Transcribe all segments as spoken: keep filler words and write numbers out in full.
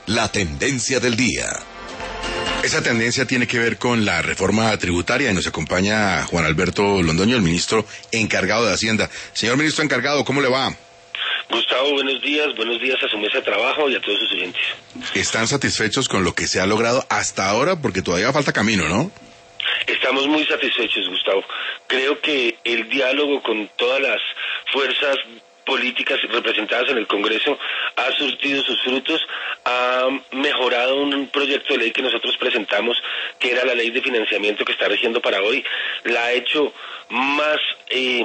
La tendencia del día. Esa tendencia tiene que ver con la reforma tributaria y nos acompaña Juan Alberto Londoño, el ministro encargado de Hacienda. Señor ministro encargado, ¿cómo le va? Gustavo, buenos días, buenos días a su mesa de trabajo y a todos sus oyentes. ¿Están satisfechos con lo que se ha logrado hasta ahora? Porque todavía falta camino, ¿no? Estamos muy satisfechos, Gustavo. Creo que el diálogo con todas las fuerzas políticas representadas en el Congreso ha surtido sus frutos, ha mejorado un proyecto de ley que nosotros presentamos, que era la ley de financiamiento que está rigiendo para hoy, la ha hecho más eh,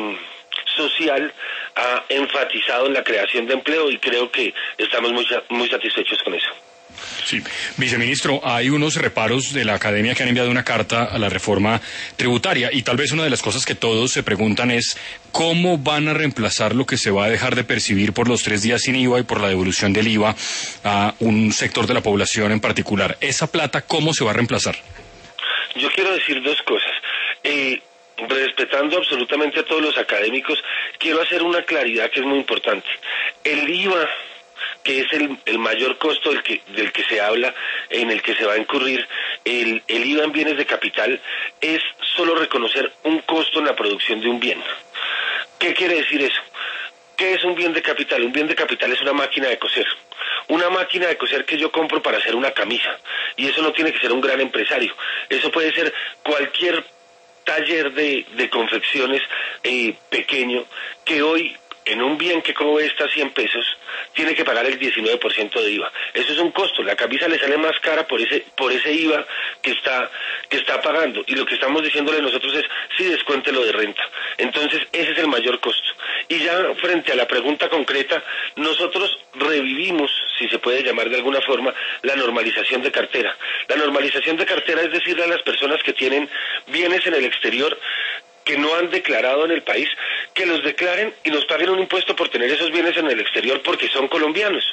social, ha enfatizado en la creación de empleo y creo que estamos muy, muy satisfechos con eso. Sí, viceministro, hay unos reparos de la academia que han enviado una carta a la reforma tributaria y tal vez una de las cosas que todos se preguntan es cómo van a reemplazar lo que se va a dejar de percibir por los tres días sin I V A y por la devolución del I V A a un sector de la población en particular. ¿Esa plata cómo se va a reemplazar? Yo quiero decir dos cosas. Eh, respetando absolutamente a todos los académicos, quiero hacer una claridad que es muy importante. El I V A, que es el, el mayor costo del que, del que se habla, en el que se va a incurrir, el, el I V A en bienes de capital, es solo reconocer un costo en la producción de un bien. ¿Qué quiere decir eso? ¿Qué es un bien de capital? Un bien de capital es una máquina de coser. Una máquina de coser que yo compro para hacer una camisa. Y eso no tiene que ser un gran empresario. Eso puede ser cualquier taller de, de confecciones eh, pequeño que hoy, en un bien que cuesta cien pesos, tiene que pagar el diecinueve por ciento de I V A. Eso es un costo. La camisa le sale más cara por ese por ese I V A que está que está pagando. Y lo que estamos diciéndole nosotros es, sí, descuéntelo de renta. Entonces, ese es el mayor costo. Y ya frente a la pregunta concreta, nosotros revivimos, si se puede llamar de alguna forma, la normalización de cartera. La normalización de cartera es decirle a las personas que tienen bienes en el exterior, que no han declarado en el país, que los declaren y nos paguen un impuesto por tener esos bienes en el exterior porque son colombianos.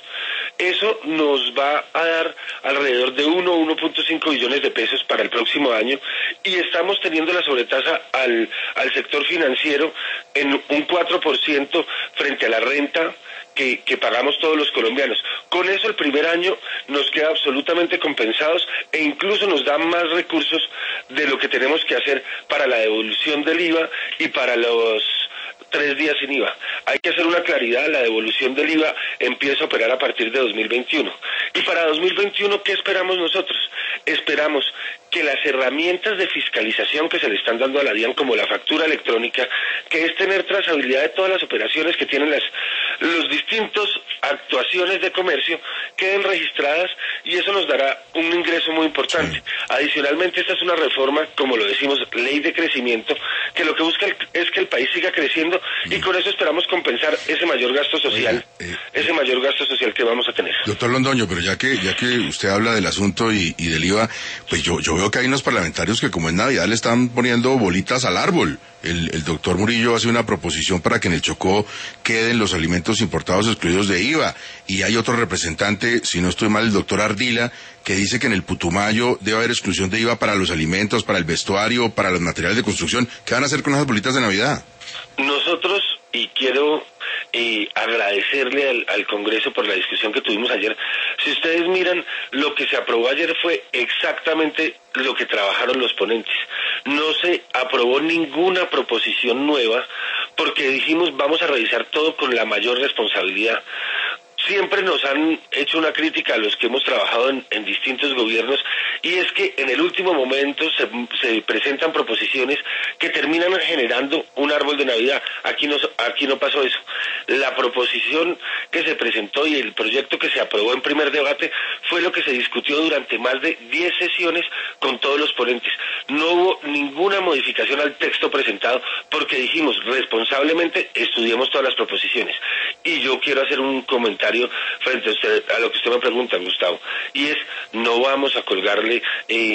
Eso nos va a dar alrededor de uno, uno punto cinco billones de pesos para el próximo año y estamos teniendo la sobretasa al, al sector financiero en un cuatro por ciento frente a la renta Que, que pagamos todos los colombianos. Con eso el primer año nos queda absolutamente compensados e incluso nos da más recursos de lo que tenemos que hacer para la devolución del I V A y para los tres días sin I V A. Hay que hacer una claridad, la devolución del I V A empieza a operar a partir de dos mil veintiuno. Y para dos mil veintiuno, ¿qué esperamos nosotros? Esperamos que las herramientas de fiscalización que se le están dando a la DIAN, como la factura electrónica, que es tener trazabilidad de todas las operaciones que tienen las los distintos actuaciones de comercio, queden registradas y eso nos dará un ingreso muy importante. Adicionalmente, esta es una reforma, como lo decimos, ley de crecimiento, que lo que busca es que el país siga creciendo y con eso esperamos compensar ese mayor gasto social, eh, eh, ese mayor gasto social que vamos a tener. Doctor Londoño, pero ya que ya que usted habla del asunto y, y del I V A, pues yo, yo veo que hay unos parlamentarios que como en Navidad le están poniendo bolitas al árbol. El, el doctor Murillo hace una proposición para que en el Chocó queden los alimentos importados excluidos de I V A. Y hay otro representante, si no estoy mal, el doctor Ardila, que dice que en el Putumayo debe haber exclusión de I V A para los alimentos, para el vestuario, para los materiales de construcción. ¿Qué van a hacer con esas bolitas de Navidad? Nosotros, y quiero eh, agradecerle al, al Congreso por la discusión que tuvimos ayer, si ustedes miran, lo que se aprobó ayer fue exactamente lo que trabajaron los ponentes. No se aprobó ninguna proposición nueva porque dijimos vamos a revisar todo con la mayor responsabilidad. Siempre nos han hecho una crítica a los que hemos trabajado en, en distintos gobiernos y es que en el último momento se, se presentan proposiciones que terminan generando un árbol de Navidad. Aquí no, aquí no pasó eso. La proposición que se presentó y el proyecto que se aprobó en primer debate fue lo que se discutió durante más de diez sesiones con todos los ponentes. No hubo ninguna modificación al texto presentado porque dijimos responsablemente estudiemos todas las proposiciones. Y yo quiero hacer un comentario frente a usted, a lo que usted me pregunta, Gustavo, y es, no vamos a colgarle eh,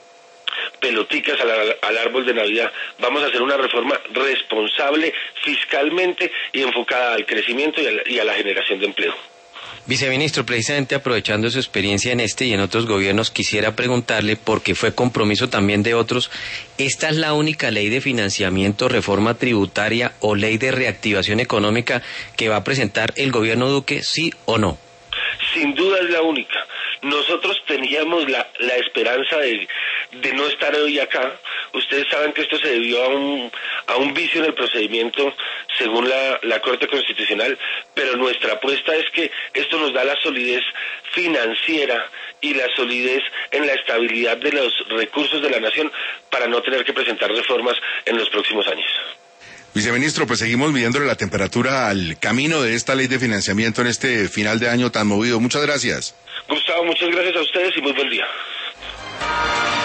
peloticas al, al árbol de Navidad, vamos a hacer una reforma responsable fiscalmente y enfocada al crecimiento y a la, y a la generación de empleo. Viceministro, precisamente aprovechando su experiencia en este y en otros gobiernos, quisiera preguntarle, porque fue compromiso también de otros, ¿esta es la única ley de financiamiento, reforma tributaria o ley de reactivación económica que va a presentar el gobierno Duque, sí o no? Sin duda es la única. Nosotros teníamos la, la esperanza de, de no estar hoy acá. Ustedes saben que esto se debió a un, a un vicio en el procedimiento según la, la Corte Constitucional, pero nuestra apuesta es que esto nos da la solidez financiera y la solidez en la estabilidad de los recursos de la nación para no tener que presentar reformas en los próximos años. Viceministro, pues seguimos midiéndole la temperatura al camino de esta ley de financiamiento en este final de año tan movido. Muchas gracias. Gustavo, muchas gracias a ustedes y muy buen día.